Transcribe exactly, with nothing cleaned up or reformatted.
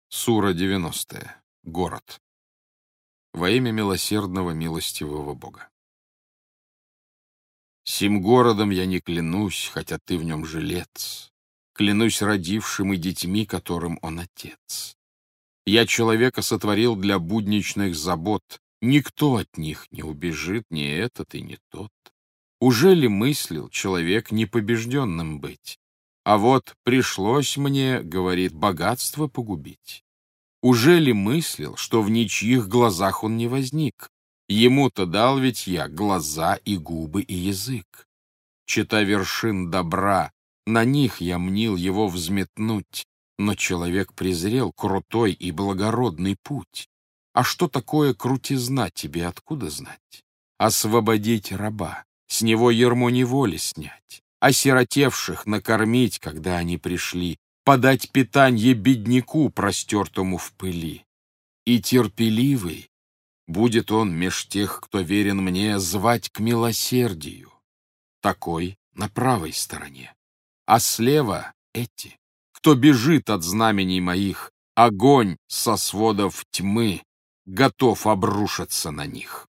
Сура девяностая. Город. Во имя милосердного, милостивого Бога. Сим городом я не клянусь, хотя ты в нем жилец. Клянусь родившим и детьми, которым он отец. Я человека сотворил для будничных забот. Никто от них не убежит, ни этот и не тот. Уже ли мыслил человек непобежденным быть? А вот пришлось мне, говорит, богатство погубить. Уже ли мыслил, что в ничьих глазах он не возник? Ему-то дал ведь я глаза и губы и язык. Чета вершин добра, на них я мнил его взметнуть, но человек презрел крутой и благородный путь. А что такое крутизна, тебе откуда знать? Освободить раба, с него ярмо неволи снять, осиротевших накормить, когда они пришли, подать питанье бедняку, простертому в пыли. И терпеливый будет он меж тех, кто верен мне, звать к милосердию. Такой на правой стороне. А слева эти, кто бежит от знамений моих, огонь со сводов тьмы готов обрушиться на них.